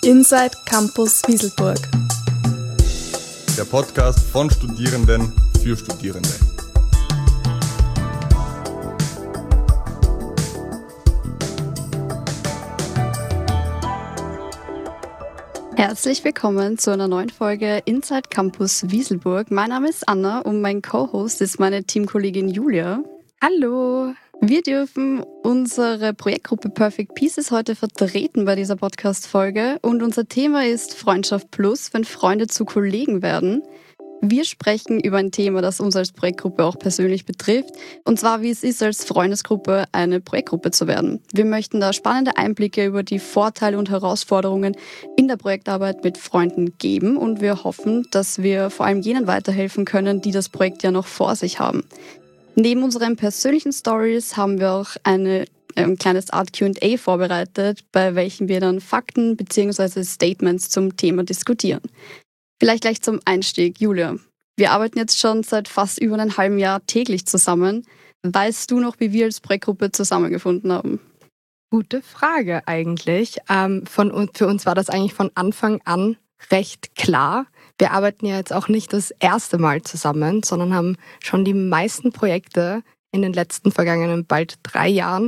Inside Campus Wieselburg. Der Podcast von Studierenden für Studierende. Herzlich willkommen zu einer neuen Folge Inside Campus Wieselburg. Mein Name ist Anna und mein Co-Host ist meine Teamkollegin Julia. Hallo! Wir dürfen unsere Projektgruppe Perfect Pieces heute vertreten bei dieser Podcast-Folge und unser Thema ist Freundschaft Plus, wenn Freunde zu Kollegen werden. Wir sprechen über ein Thema, das uns als Projektgruppe auch persönlich betrifft, und zwar wie es ist, als Freundesgruppe eine Projektgruppe zu werden. Wir möchten da spannende Einblicke über die Vorteile und Herausforderungen in der Projektarbeit mit Freunden geben und wir hoffen, dass wir vor allem jenen weiterhelfen können, die das Projekt ja noch vor sich haben. Neben unseren persönlichen Stories haben wir auch ein kleines Art Q&A vorbereitet, bei welchem wir dann Fakten bzw. Statements zum Thema diskutieren. Vielleicht gleich zum Einstieg. Julia, wir arbeiten jetzt schon seit fast über einem halben Jahr täglich zusammen. Weißt du noch, wie wir als Projektgruppe zusammengefunden haben? Gute Frage eigentlich. Für uns war das eigentlich von Anfang an recht klar. Wir arbeiten ja jetzt auch nicht das erste Mal zusammen, sondern haben schon die meisten Projekte in den letzten vergangenen bald 3 Jahren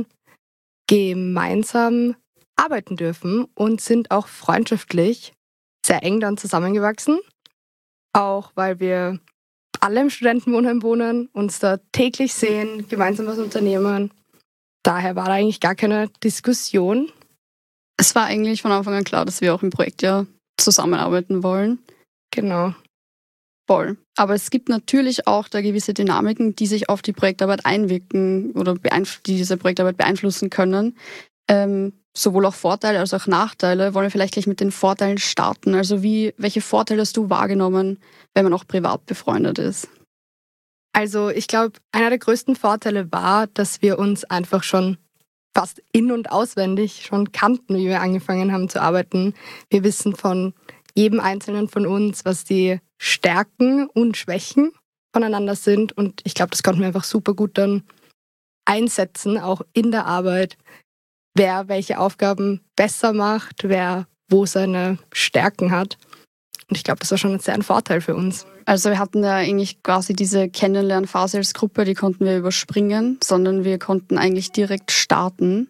gemeinsam arbeiten dürfen und sind auch freundschaftlich sehr eng dann zusammengewachsen. Auch weil wir alle im Studentenwohnheim wohnen, uns da täglich sehen, gemeinsam was unternehmen. Daher war da eigentlich gar keine Diskussion. Es war eigentlich von Anfang an klar, dass wir auch im Projekt ja zusammenarbeiten wollen. Genau. Voll. Aber es gibt natürlich auch da gewisse Dynamiken, die sich auf die Projektarbeit einwirken oder die diese Projektarbeit beeinflussen können. Sowohl auch Vorteile als auch Nachteile. Wollen wir vielleicht gleich mit den Vorteilen starten? Also welche Vorteile hast du wahrgenommen, wenn man auch privat befreundet ist? Also ich glaube, einer der größten Vorteile war, dass wir uns einfach schon fast in- und auswendig schon kannten, wie wir angefangen haben zu arbeiten. Wir wissen von jedem Einzelnen von uns, was die Stärken und Schwächen voneinander sind. Und ich glaube, das konnten wir einfach super gut dann einsetzen, auch in der Arbeit. Wer welche Aufgaben besser macht, wer wo seine Stärken hat. Und ich glaube, das war schon sehr ein Vorteil für uns. Also wir hatten ja eigentlich quasi diese Kennenlernphase als Gruppe, die konnten wir überspringen, sondern wir konnten eigentlich direkt starten.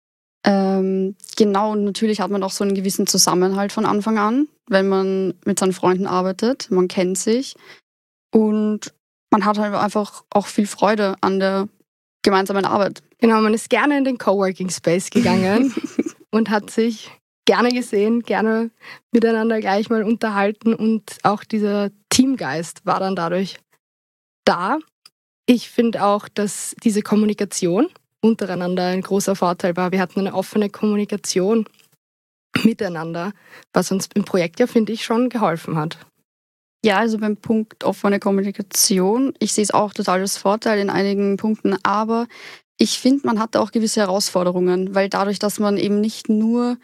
Genau, und natürlich hat man auch so einen gewissen Zusammenhalt von Anfang an, wenn man mit seinen Freunden arbeitet. Man kennt sich und man hat halt einfach auch viel Freude an der gemeinsamen Arbeit. Genau, man ist gerne in den Coworking Space gegangen und hat sich gerne gesehen, gerne miteinander gleich mal unterhalten und auch dieser Teamgeist war dann dadurch da. Ich finde auch, dass diese Kommunikation untereinander ein großer Vorteil war. Wir hatten eine offene Kommunikation miteinander, was uns im Projekt ja, finde ich, schon geholfen hat. Ja, also beim Punkt offene Kommunikation, ich sehe es auch total als Vorteil in einigen Punkten, aber ich finde, man hat auch gewisse Herausforderungen, weil dadurch, dass man eben nicht nur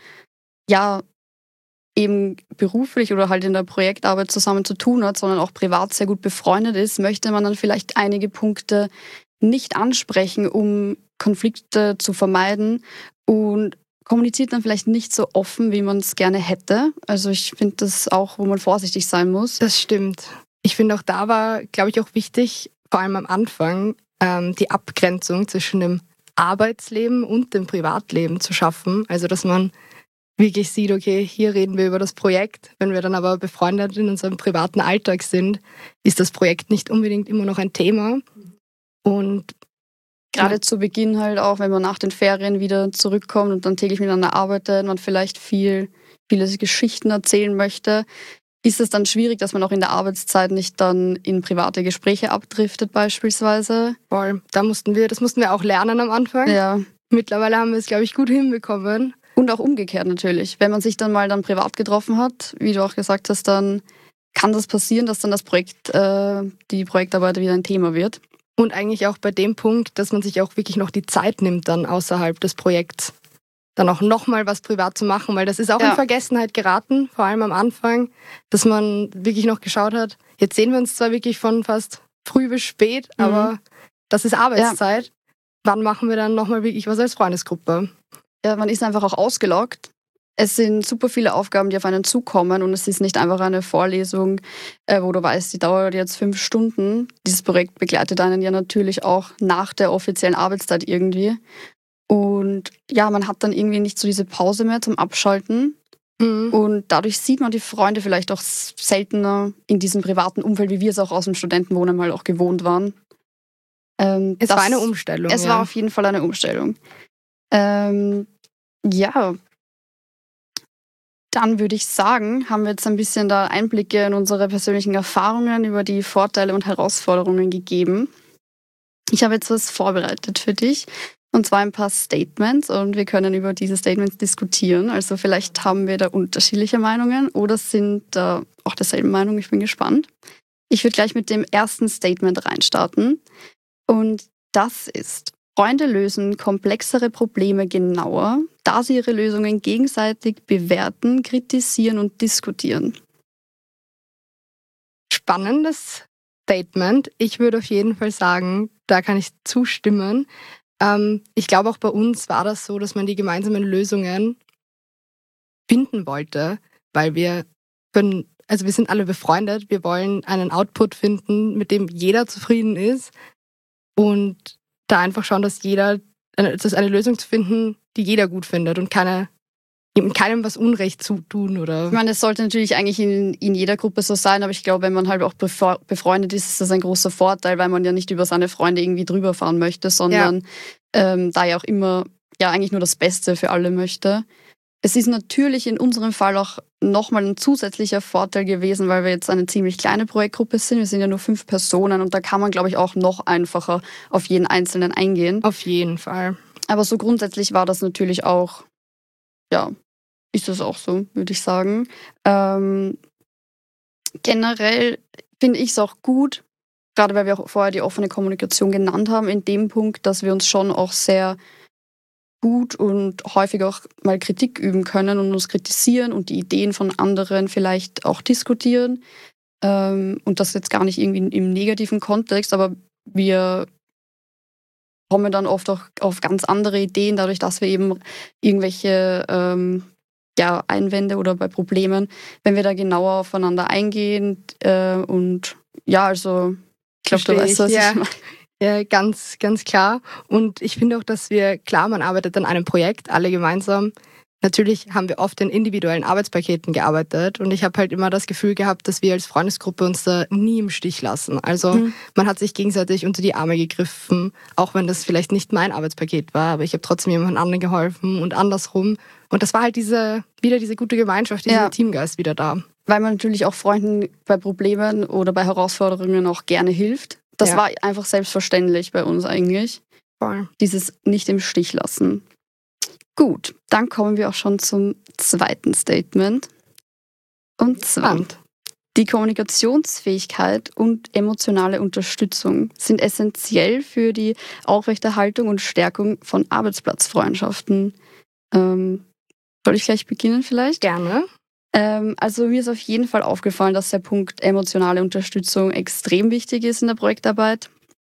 eben beruflich oder halt in der Projektarbeit zusammen zu tun hat, sondern auch privat sehr gut befreundet ist, möchte man dann vielleicht einige Punkte nicht ansprechen, um Konflikte zu vermeiden und kommuniziert dann vielleicht nicht so offen, wie man es gerne hätte. Also ich finde das auch, wo man vorsichtig sein muss. Das stimmt. Ich finde auch da war, glaube ich, auch wichtig, vor allem am Anfang, die Abgrenzung zwischen dem Arbeitsleben und dem Privatleben zu schaffen. Also dass man wirklich sieht, okay, hier reden wir über das Projekt. Wenn wir dann aber befreundet in unserem privaten Alltag sind, ist das Projekt nicht unbedingt immer noch ein Thema. Und gerade zu Beginn halt auch, wenn man nach den Ferien wieder zurückkommt und dann täglich miteinander arbeitet, man vielleicht viele Geschichten erzählen möchte, ist es dann schwierig, dass man auch in der Arbeitszeit nicht dann in private Gespräche abdriftet beispielsweise. Voll. Das mussten wir auch lernen am Anfang. Ja. Mittlerweile haben wir es, glaube ich, gut hinbekommen. Und auch umgekehrt natürlich. Wenn man sich dann mal privat getroffen hat, wie du auch gesagt hast, dann kann das passieren, dass dann die Projektarbeit wieder ein Thema wird. Und eigentlich auch bei dem Punkt, dass man sich auch wirklich noch die Zeit nimmt, dann außerhalb des Projekts dann auch nochmal was privat zu machen, weil das ist auch in Vergessenheit geraten, vor allem am Anfang, dass man wirklich noch geschaut hat, jetzt sehen wir uns zwar wirklich von fast früh bis spät, aber das ist Arbeitszeit. Wann machen wir dann nochmal wirklich was als Freundesgruppe? Ja, man ist einfach auch ausgelaugt Es sind super viele Aufgaben, die auf einen zukommen und es ist nicht einfach eine Vorlesung, wo du weißt, die dauert jetzt 5 Stunden. Dieses Projekt begleitet einen ja natürlich auch nach der offiziellen Arbeitszeit irgendwie. Und ja, man hat dann irgendwie nicht so diese Pause mehr zum Abschalten. Und dadurch sieht man die Freunde vielleicht auch seltener in diesem privaten Umfeld, wie wir es auch aus dem Studentenwohnen mal auch gewohnt waren. Es war eine Umstellung. Es war auf jeden Fall eine Umstellung. Ja, dann würde ich sagen, haben wir jetzt ein bisschen da Einblicke in unsere persönlichen Erfahrungen über die Vorteile und Herausforderungen gegeben. Ich habe jetzt was vorbereitet für dich. Und zwar ein paar Statements und wir können über diese Statements diskutieren. Also vielleicht haben wir da unterschiedliche Meinungen oder sind da auch derselben Meinung. Ich bin gespannt. Ich würde gleich mit dem ersten Statement reinstarten. Und das ist: Freunde lösen komplexere Probleme genauer, da sie ihre Lösungen gegenseitig bewerten, kritisieren und diskutieren. Spannendes Statement. Ich würde auf jeden Fall sagen, da kann ich zustimmen. Ich glaube, auch bei uns war das so, dass man die gemeinsamen Lösungen finden wollte, weil wir sind alle befreundet, wir wollen einen Output finden, mit dem jeder zufrieden ist und da einfach schauen, dass eine Lösung zu finden, die jeder gut findet und keinem was Unrecht zutun, oder? Ich meine, das sollte natürlich eigentlich in jeder Gruppe so sein, aber ich glaube, wenn man halt auch befreundet ist das ein großer Vorteil, weil man ja nicht über seine Freunde irgendwie drüber fahren möchte, sondern da ja auch immer eigentlich nur das Beste für alle möchte. Es ist natürlich in unserem Fall auch nochmal ein zusätzlicher Vorteil gewesen, weil wir jetzt eine ziemlich kleine Projektgruppe sind. Wir sind ja nur 5 Personen und da kann man, glaube ich, auch noch einfacher auf jeden Einzelnen eingehen. Auf jeden Fall. Aber so grundsätzlich war das natürlich auch, ist das auch so, würde ich sagen. Generell finde ich es auch gut, gerade weil wir auch vorher die offene Kommunikation genannt haben, in dem Punkt, dass wir uns schon auch sehr gut und häufig auch mal Kritik üben können und uns kritisieren und die Ideen von anderen vielleicht auch diskutieren. Und das jetzt gar nicht irgendwie im negativen Kontext, aber wir kommen dann oft auch auf ganz andere Ideen, dadurch, dass wir eben irgendwelche Einwände oder bei Problemen, wenn wir da genauer aufeinander eingehen und also ich glaube, du weißt, was ich meine. Ja, ganz, ganz klar. Und ich finde auch, dass man arbeitet an einem Projekt, alle gemeinsam. Natürlich haben wir oft in individuellen Arbeitspaketen gearbeitet und ich habe halt immer das Gefühl gehabt, dass wir als Freundesgruppe uns da nie im Stich lassen. Also man hat sich gegenseitig unter die Arme gegriffen, auch wenn das vielleicht nicht mein Arbeitspaket war, aber ich habe trotzdem jemand anderen geholfen und andersrum. Und das war halt wieder diese gute Gemeinschaft, dieser Teamgeist wieder da. Weil man natürlich auch Freunden bei Problemen oder bei Herausforderungen auch gerne hilft. Das war einfach selbstverständlich bei uns eigentlich. Voll. Dieses nicht im Stich lassen. Gut, dann kommen wir auch schon zum zweiten Statement. Und zwar: Die Kommunikationsfähigkeit und emotionale Unterstützung sind essentiell für die Aufrechterhaltung und Stärkung von Arbeitsplatzfreundschaften. Soll ich gleich beginnen vielleicht? Gerne. Also mir ist auf jeden Fall aufgefallen, dass der Punkt emotionale Unterstützung extrem wichtig ist in der Projektarbeit.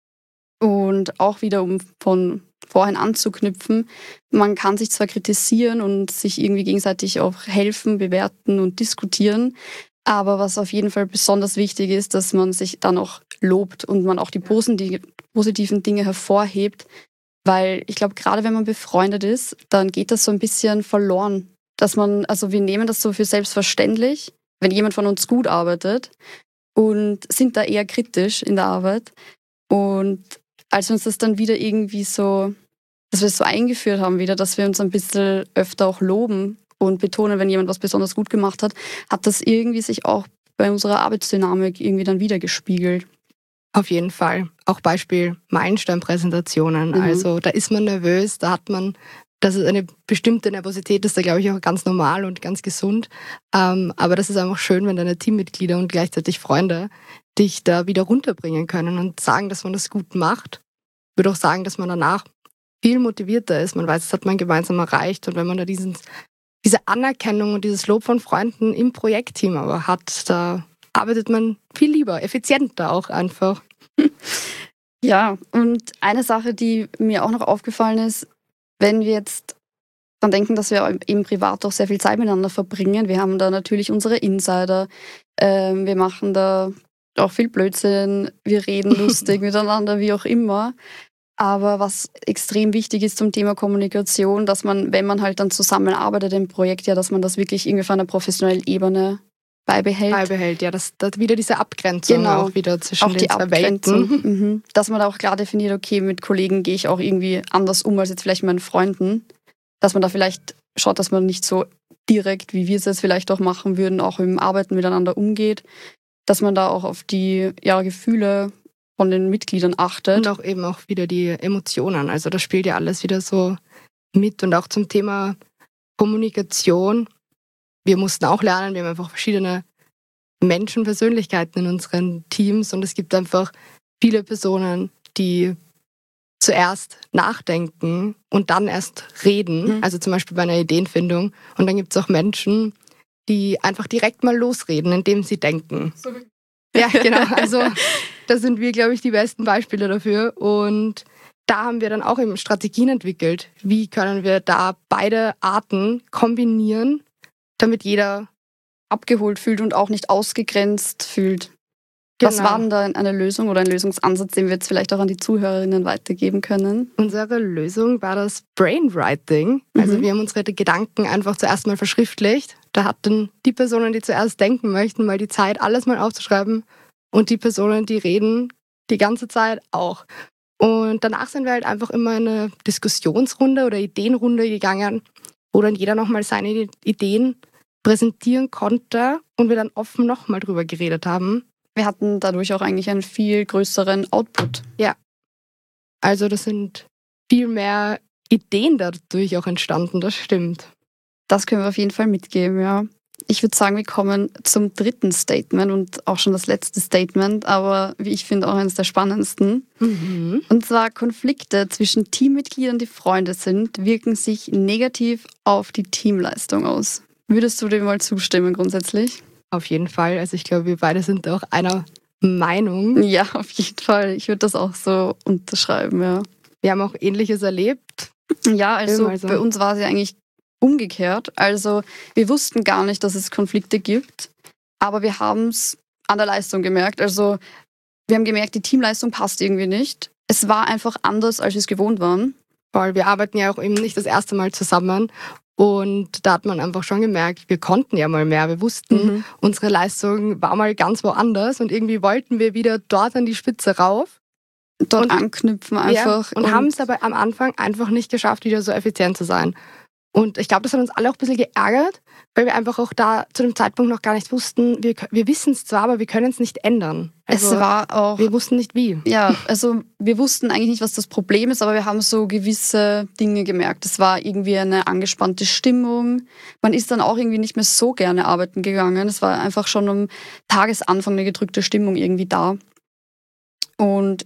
Und auch wieder, um von vorhin anzuknüpfen, man kann sich zwar kritisieren und sich irgendwie gegenseitig auch helfen, bewerten und diskutieren, aber was auf jeden Fall besonders wichtig ist, dass man sich dann auch lobt und man auch die positiven Dinge hervorhebt, weil ich glaube, gerade wenn man befreundet ist, dann geht das so ein bisschen verloren. Wir nehmen das so für selbstverständlich, wenn jemand von uns gut arbeitet und sind da eher kritisch in der Arbeit. Und als wir uns das dann wieder irgendwie so, dass wir es so eingeführt haben wieder, dass wir uns ein bisschen öfter auch loben und betonen, wenn jemand was besonders gut gemacht hat, hat das irgendwie sich auch bei unserer Arbeitsdynamik irgendwie dann wieder gespiegelt. Auf jeden Fall. Auch Beispiel Meilenstein-Präsentationen. Also da ist man nervös, das ist eine bestimmte Nervosität, das ist da, glaube ich, auch ganz normal und ganz gesund. Aber das ist einfach schön, wenn deine Teammitglieder und gleichzeitig Freunde dich da wieder runterbringen können und sagen, dass man das gut macht. Ich würde auch sagen, dass man danach viel motivierter ist. Man weiß, das hat man gemeinsam erreicht. Und wenn man da diese Anerkennung und dieses Lob von Freunden im Projektteam aber hat, da arbeitet man viel lieber, effizienter auch einfach. Ja, und eine Sache, die mir auch noch aufgefallen ist, wenn wir jetzt dran denken, dass wir eben privat auch sehr viel Zeit miteinander verbringen. Wir haben da natürlich unsere Insider. Wir machen da auch viel Blödsinn. Wir reden lustig miteinander, wie auch immer. Aber was extrem wichtig ist zum Thema Kommunikation, dass man, wenn man halt dann zusammenarbeitet im Projekt, ja, dass man das wirklich irgendwie auf einer professionellen Ebene beibehält. Ja, dass wieder diese Abgrenzung auch wieder zwischen auch den zwei Welten. Dass man da auch klar definiert, okay, mit Kollegen gehe ich auch irgendwie anders um als jetzt vielleicht mit meinen Freunden. Dass man da vielleicht schaut, dass man nicht so direkt, wie wir es jetzt vielleicht auch machen würden, auch im Arbeiten miteinander umgeht. Dass man da auch auf die Gefühle von den Mitgliedern achtet. Und auch eben auch wieder die Emotionen. Also das spielt ja alles wieder so mit. Und auch zum Thema Kommunikation. Wir mussten auch lernen, wir haben einfach verschiedene Menschenpersönlichkeiten in unseren Teams. Und es gibt einfach viele Personen, die zuerst nachdenken und dann erst reden. Also zum Beispiel bei einer Ideenfindung. Und dann gibt es auch Menschen, die einfach direkt mal losreden, indem sie denken. Sorry. Ja, genau. Also da sind wir, glaube ich, die besten Beispiele dafür. Und da haben wir dann auch eben Strategien entwickelt. Wie können wir da beide Arten kombinieren, damit jeder abgeholt fühlt und auch nicht ausgegrenzt fühlt. Genau. Was war denn da eine Lösung oder ein Lösungsansatz, den wir jetzt vielleicht auch an die Zuhörerinnen weitergeben können? Unsere Lösung war das Brainwriting. Also wir haben unsere Gedanken einfach zuerst mal verschriftlicht. Da hatten die Personen, die zuerst denken möchten, mal die Zeit, alles mal aufzuschreiben. Und die Personen, die reden, die ganze Zeit auch. Und danach sind wir halt einfach immer in eine Diskussionsrunde oder Ideenrunde gegangen, wo dann jeder nochmal seine Ideen präsentieren konnte und wir dann offen nochmal drüber geredet haben. Wir hatten dadurch auch eigentlich einen viel größeren Output. Ja. Also das sind viel mehr Ideen dadurch auch entstanden, das stimmt. Das können wir auf jeden Fall mitgeben, ja. Ich würde sagen, wir kommen zum dritten Statement und auch schon das letzte Statement, aber wie ich finde auch eines der spannendsten. Und zwar: Konflikte zwischen Teammitgliedern, die Freunde sind, wirken sich negativ auf die Teamleistung aus. Würdest du dem mal zustimmen grundsätzlich? Auf jeden Fall. Also ich glaube, wir beide sind auch einer Meinung. Ja, auf jeden Fall. Ich würde das auch so unterschreiben, ja. Wir haben auch Ähnliches erlebt. Ja, also bei uns war es ja eigentlich umgekehrt. Also wir wussten gar nicht, dass es Konflikte gibt, aber wir haben es an der Leistung gemerkt. Also wir haben gemerkt, die Teamleistung passt irgendwie nicht. Es war einfach anders, als wir es gewohnt waren. Weil wir arbeiten ja auch eben nicht das erste Mal zusammen. Und da hat man einfach schon gemerkt, wir konnten ja mal mehr. Wir wussten, unsere Leistung war mal ganz woanders und irgendwie wollten wir wieder dort an die Spitze rauf. Dort anknüpfen einfach. Ja, und haben es aber am Anfang einfach nicht geschafft, wieder so effizient zu sein. Und ich glaube, das hat uns alle auch ein bisschen geärgert, weil wir einfach auch da zu dem Zeitpunkt noch gar nicht wussten, wir wissen es zwar, aber wir können es nicht ändern. Also, es war auch, wir wussten nicht wie. Ja, also wir wussten eigentlich nicht, was das Problem ist, aber wir haben so gewisse Dinge gemerkt. Es war irgendwie eine angespannte Stimmung. Man ist dann auch irgendwie nicht mehr so gerne arbeiten gegangen. Es war einfach schon am Tagesanfang eine gedrückte Stimmung irgendwie da. Und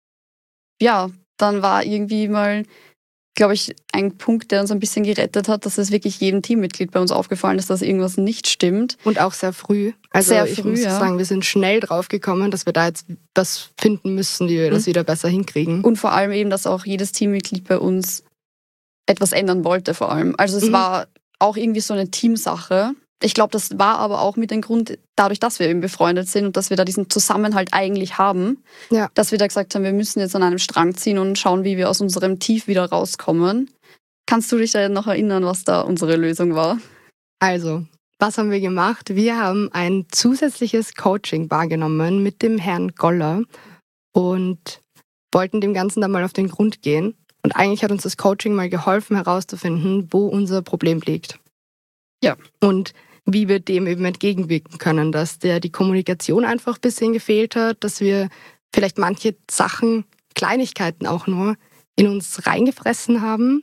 ja, dann war irgendwie mal, glaube ich, ein Punkt, der uns ein bisschen gerettet hat, dass es wirklich jedem Teammitglied bei uns aufgefallen ist, dass irgendwas nicht stimmt. Und auch sehr früh. Also ich muss sagen, wir sind schnell drauf gekommen, dass wir da jetzt was finden müssen, wie wir das wieder besser hinkriegen. Und vor allem eben, dass auch jedes Teammitglied bei uns etwas ändern wollte vor allem. Also es war auch irgendwie so eine Teamsache. Ich glaube, das war aber auch mit dem Grund, dadurch, dass wir eben befreundet sind und dass wir da diesen Zusammenhalt eigentlich haben, dass wir da gesagt haben, wir müssen jetzt an einem Strang ziehen und schauen, wie wir aus unserem Tief wieder rauskommen. Kannst du dich da noch erinnern, was da unsere Lösung war? Also, was haben wir gemacht? Wir haben ein zusätzliches Coaching wahrgenommen mit dem Herrn Goller und wollten dem Ganzen dann mal auf den Grund gehen. Und eigentlich hat uns das Coaching mal geholfen, herauszufinden, wo unser Problem liegt. Ja. Und wie wir dem eben entgegenwirken können, dass die Kommunikation einfach ein bisschen gefehlt hat, dass wir vielleicht manche Sachen, Kleinigkeiten auch nur, in uns reingefressen haben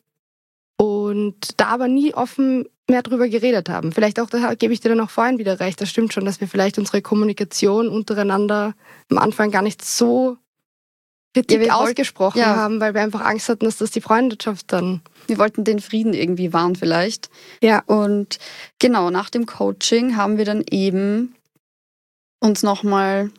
und da aber nie offen mehr drüber geredet haben. Vielleicht auch, da gebe ich dir dann auch vorhin wieder recht, das stimmt schon, dass wir vielleicht unsere Kommunikation untereinander am Anfang gar nicht so Kritik ausgesprochen haben, weil wir einfach Angst hatten, dass das die Freundschaft dann... Wir wollten den Frieden irgendwie wahren vielleicht. Ja. Und genau, nach dem Coaching haben wir dann eben uns nochmal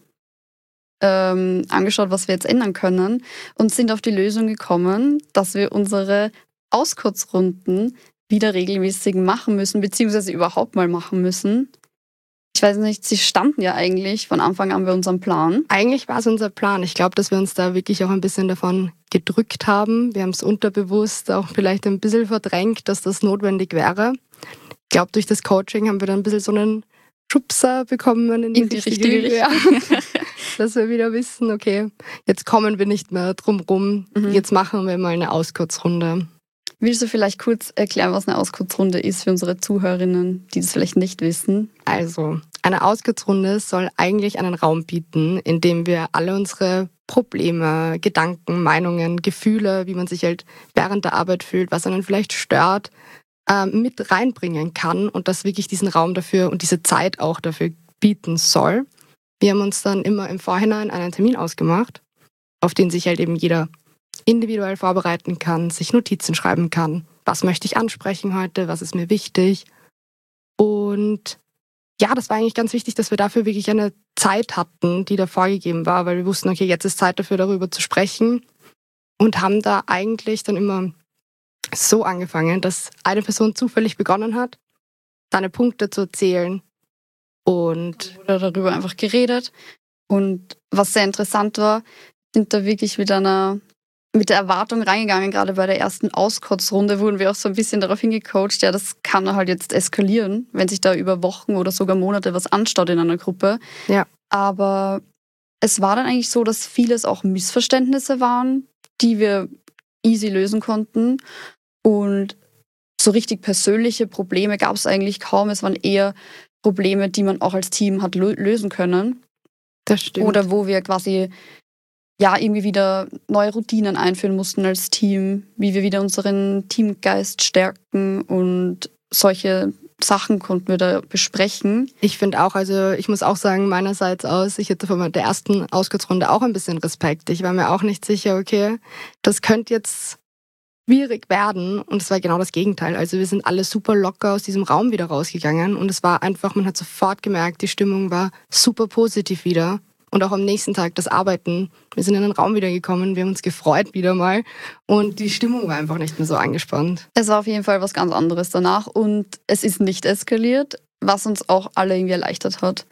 angeschaut, was wir jetzt ändern können und sind auf die Lösung gekommen, dass wir unsere Auskurzrunden wieder regelmäßig machen müssen, beziehungsweise überhaupt mal machen müssen. Ich weiß nicht, sie standen ja eigentlich von Anfang an bei unserem Plan. Eigentlich war es unser Plan. Ich glaube, dass wir uns da wirklich auch ein bisschen davon gedrückt haben. Wir haben es unterbewusst auch vielleicht ein bisschen verdrängt, dass das notwendig wäre. Ich glaube, durch das Coaching haben wir dann ein bisschen so einen Schubser bekommen in die richtige Richtung. Ja. Dass wir wieder wissen, okay, jetzt kommen wir nicht mehr drum rum. Jetzt machen wir mal eine Auskurzrunde. Willst du vielleicht kurz erklären, was eine Auskurzrunde ist für unsere Zuhörerinnen, die das vielleicht nicht wissen? Also, eine Auskurzrunde soll eigentlich einen Raum bieten, in dem wir alle unsere Probleme, Gedanken, Meinungen, Gefühle, wie man sich halt während der Arbeit fühlt, was einen vielleicht stört, mit reinbringen kann und das wirklich diesen Raum dafür und diese Zeit auch dafür bieten soll. Wir haben uns dann immer im Vorhinein einen Termin ausgemacht, auf den sich halt eben jeder individuell vorbereiten kann, sich Notizen schreiben kann. Was möchte ich ansprechen heute? Was ist mir wichtig? Und ja, das war eigentlich ganz wichtig, dass wir dafür wirklich eine Zeit hatten, die da vorgegeben war, weil wir wussten, okay, jetzt ist Zeit dafür, darüber zu sprechen und haben da eigentlich dann immer so angefangen, dass eine Person zufällig begonnen hat, seine Punkte zu erzählen und wurde darüber einfach geredet. Und was sehr interessant war, sind da wirklich mit der Erwartung reingegangen. Gerade bei der ersten Auskotzrunde wurden wir auch so ein bisschen darauf hingecoacht, ja, das kann halt jetzt eskalieren, wenn sich da über Wochen oder sogar Monate was anstaut in einer Gruppe. Ja. Aber es war dann eigentlich so, dass vieles auch Missverständnisse waren, die wir easy lösen konnten. Und so richtig persönliche Probleme gab es eigentlich kaum. Es waren eher Probleme, die man auch als Team hat lösen können. Das stimmt. Oder wo wir quasi irgendwie wieder neue Routinen einführen mussten als Team, wie wir wieder unseren Teamgeist stärken und solche Sachen konnten wir da besprechen. Ich finde auch, also ich muss auch sagen, meinerseits aus, ich hatte von der ersten Auskurzrunde auch ein bisschen Respekt. Ich war mir auch nicht sicher, okay, das könnte jetzt schwierig werden und es war genau das Gegenteil. Also wir sind alle super locker aus diesem Raum wieder rausgegangen und es war einfach, man hat sofort gemerkt, die Stimmung war super positiv wieder. Und auch am nächsten Tag das Arbeiten. Wir sind in den Raum wieder gekommen, wir haben uns gefreut wieder mal. Und die Stimmung war einfach nicht mehr so angespannt. Es war auf jeden Fall was ganz anderes danach und es ist nicht eskaliert, was uns auch alle irgendwie erleichtert hat.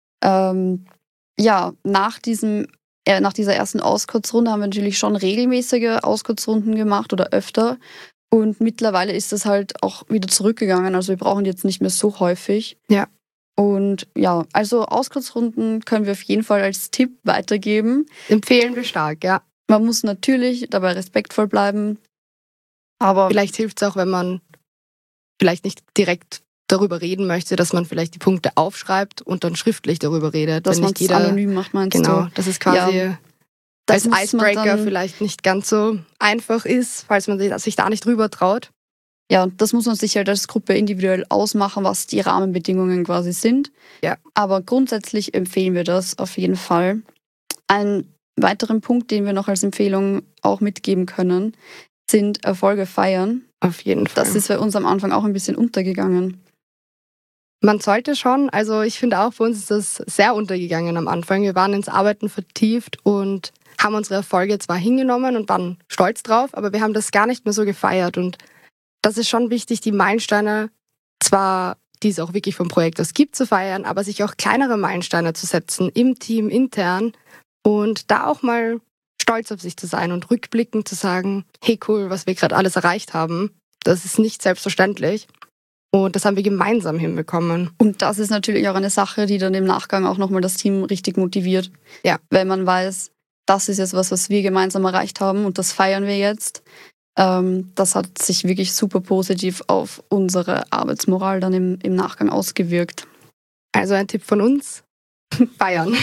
Nach dieser ersten Auskurzrunde haben wir natürlich schon regelmäßige Auskurzrunden gemacht oder öfter. Und mittlerweile ist es halt auch wieder zurückgegangen. Also wir brauchen jetzt nicht mehr so häufig. Ja. Und ja, also Auskurzrunden können wir auf jeden Fall als Tipp weitergeben. Empfehlen wir stark, ja. Man muss natürlich dabei respektvoll bleiben. Aber vielleicht hilft es auch, wenn man vielleicht nicht direkt darüber reden möchte, dass man vielleicht die Punkte aufschreibt und dann schriftlich darüber redet. Dass man es anonym macht, meinst du? Genau, das ist quasi als Icebreaker vielleicht nicht ganz so einfach ist, falls man sich da nicht drüber traut. Ja, das muss man sich halt als Gruppe individuell ausmachen, was die Rahmenbedingungen quasi sind. Ja. Aber grundsätzlich empfehlen wir das auf jeden Fall. Ein weiteren Punkt, den wir noch als Empfehlung auch mitgeben können, sind Erfolge feiern. Auf jeden Fall. Das ist bei uns am Anfang auch ein bisschen untergegangen. Man sollte schon, also ich finde auch, bei uns ist das sehr untergegangen am Anfang. Wir waren ins Arbeiten vertieft und haben unsere Erfolge zwar hingenommen und waren stolz drauf, aber wir haben das gar nicht mehr so gefeiert. Und das ist schon wichtig, die Meilensteine, zwar die es auch wirklich vom Projekt aus gibt, zu feiern, aber sich auch kleinere Meilensteine zu setzen im Team intern und da auch mal stolz auf sich zu sein und rückblickend zu sagen, hey cool, was wir gerade alles erreicht haben, das ist nicht selbstverständlich. Und das haben wir gemeinsam hinbekommen. Und das ist natürlich auch eine Sache, die dann im Nachgang auch nochmal das Team richtig motiviert. Ja. Wenn man weiß, das ist jetzt was wir gemeinsam erreicht haben und das feiern wir jetzt. Das hat sich wirklich super positiv auf unsere Arbeitsmoral dann im Nachgang ausgewirkt. Also ein Tipp von uns, feiern.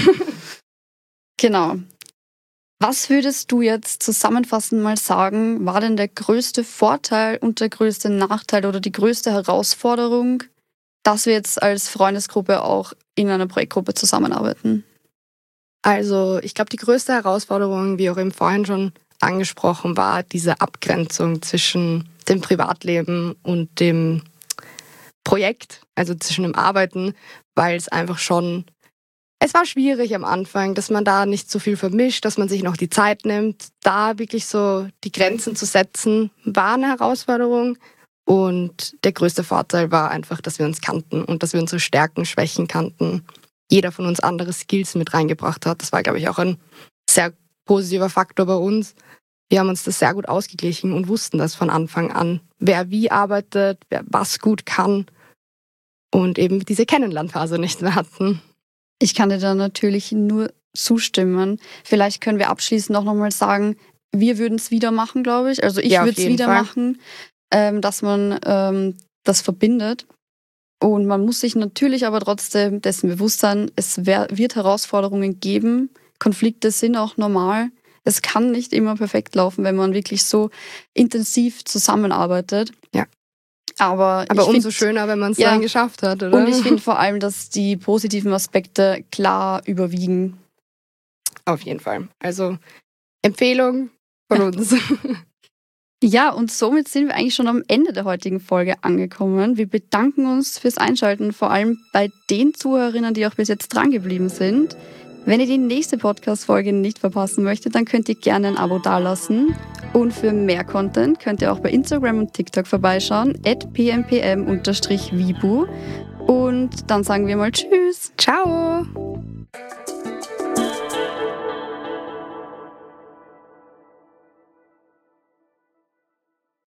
Genau. Was würdest du jetzt zusammenfassend mal sagen, war denn der größte Vorteil und der größte Nachteil oder die größte Herausforderung, dass wir jetzt als Freundesgruppe auch in einer Projektgruppe zusammenarbeiten? Also ich glaube, die größte Herausforderung, wie auch eben vorhin schon angesprochen war, diese Abgrenzung zwischen dem Privatleben und dem Projekt, also zwischen dem Arbeiten, weil es einfach schon Es war schwierig am Anfang, dass man da nicht so viel vermischt, dass man sich noch die Zeit nimmt. Da wirklich so die Grenzen zu setzen, war eine Herausforderung. Und der größte Vorteil war einfach, dass wir uns kannten und dass wir unsere Stärken, Schwächen kannten. Jeder von uns andere Skills mit reingebracht hat. Das war, glaube ich, auch ein sehr positiver Faktor bei uns. Wir haben uns das sehr gut ausgeglichen und wussten das von Anfang an, wer wie arbeitet, wer was gut kann und eben diese Kennenlernphase nicht mehr hatten. Ich kann dir da natürlich nur zustimmen. Vielleicht können wir abschließend auch nochmal sagen, wir würden es wieder machen, glaube ich. Also ich würde es wieder machen, dass man das verbindet. Und man muss sich natürlich aber trotzdem dessen bewusst sein, es wird Herausforderungen geben. Konflikte sind auch normal. Es kann nicht immer perfekt laufen, wenn man wirklich so intensiv zusammenarbeitet. Ja. Aber umso schöner, wenn man es dann geschafft hat, oder? Und ich finde vor allem, dass die positiven Aspekte klar überwiegen. Auf jeden Fall. Also Empfehlung von uns. Ja, und somit sind wir eigentlich schon am Ende der heutigen Folge angekommen. Wir bedanken uns fürs Einschalten, vor allem bei den Zuhörerinnen, die auch bis jetzt dran geblieben sind. Wenn ihr die nächste Podcast-Folge nicht verpassen möchtet, dann könnt ihr gerne ein Abo dalassen. Und für mehr Content könnt ihr auch bei Instagram und TikTok vorbeischauen, @pmpm_vibu. Und dann sagen wir mal Tschüss. Ciao.